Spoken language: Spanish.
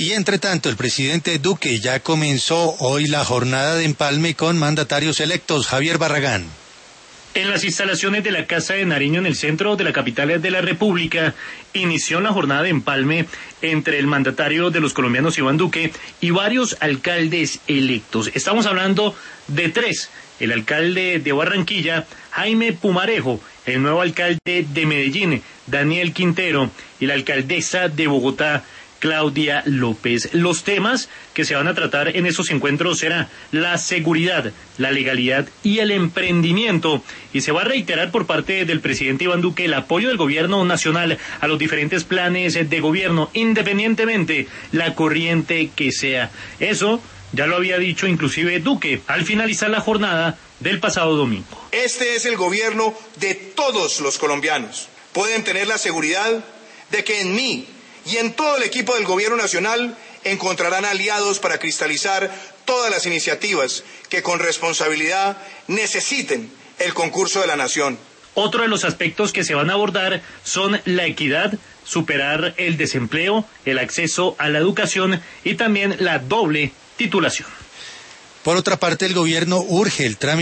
Y entre tanto, el presidente Duque ya comenzó hoy la jornada de empalme con mandatarios electos. Javier Barragán. En las instalaciones de la Casa de Nariño, en el centro de la capital de la República, inició la jornada de empalme entre el mandatario de los colombianos, Iván Duque, y varios alcaldes electos. Estamos hablando de tres: el alcalde de Barranquilla, Jaime Pumarejo, el nuevo alcalde de Medellín, Daniel Quintero, y la alcaldesa de Bogotá, Claudia López. Los temas que se van a tratar en esos encuentros será la seguridad, la legalidad y el emprendimiento. Y se va a reiterar por parte del presidente Iván Duque el apoyo del gobierno nacional a los diferentes planes de gobierno, independientemente la corriente que sea. Eso ya lo había dicho inclusive Duque al finalizar la jornada del pasado domingo. Este es el gobierno de todos los colombianos. Pueden tener la seguridad de que en mí y en todo el equipo del Gobierno Nacional encontrarán aliados para cristalizar todas las iniciativas que con responsabilidad necesiten el concurso de la nación. Otro de los aspectos que se van a abordar son la equidad, superar el desempleo, el acceso a la educación y también la doble titulación. Por otra parte, el gobierno urge el trámite